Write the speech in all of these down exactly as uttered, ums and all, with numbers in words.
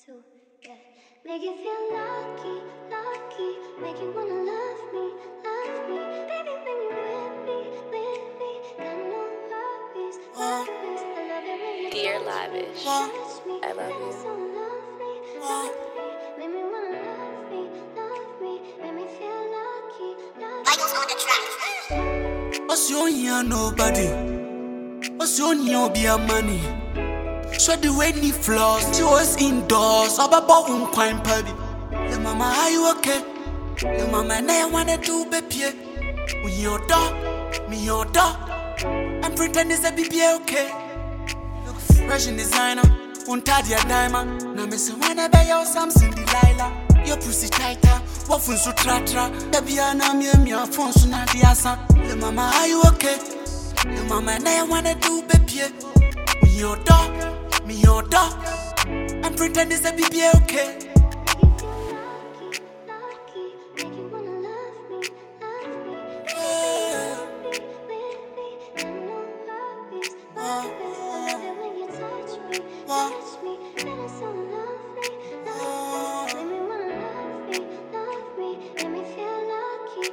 two, yeah. Make you feel lucky, lucky. Make you wanna love me, love me. Baby, when you with me, with me. Got no worries, worries. I love it when you Dear Lavish, touch me. I love That is you. so lovely, lovely. Make me wanna love me, love me. Make me feel lucky, lucky. Vitals on the track. What's your here, nobody? What's your here, be a money? So the way ni flaws, she was indoors. About one quine pubby. The mama, are you okay? The mama, and I wanna do baby. We your dog, me your dog. I'm pretending to be okay. Look fresh in designer, won't tie your diamond. Now, Miss Wanna buy your Samson Delilah. Your pussy tighter, what fun so tratra. The piano, me and your phone, so not the answer. The mama, are you okay? The mama, and I wanna do baby. We your dog. Me your dog, I'm pretending to be okay. Make you feel lucky, lucky. Make you wanna love me, love me. Baby, with me, with me. Got no worries, worries. I love it when you touch me, touch me. That is so lovely, lovely. Make me wanna love me, love me. Make me feel lucky,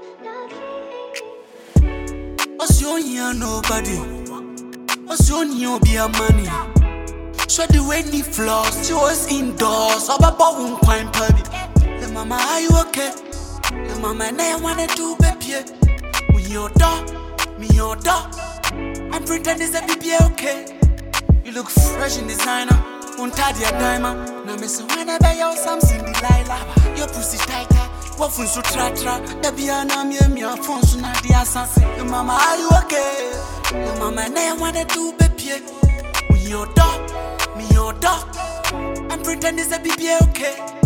lucky. What's your here, nobody? What's your here, be a money? So the way ni flaws, she was indoors. About one quine pubby. The mama, are you okay? The mama, and I wanna do baby. We your dog, me your dog. I'm pretending to be okay. You look fresh in designer, won't tie your diamond. Now, Miss Wanna buy your Samson Delilah. Your pussy tighter, what fun so tratra. The piano, me and your phone, so not the answer. The mama, are you okay? The mama, and I wanna do baby. We your dog. Me your dog, I'm pretending to be okay.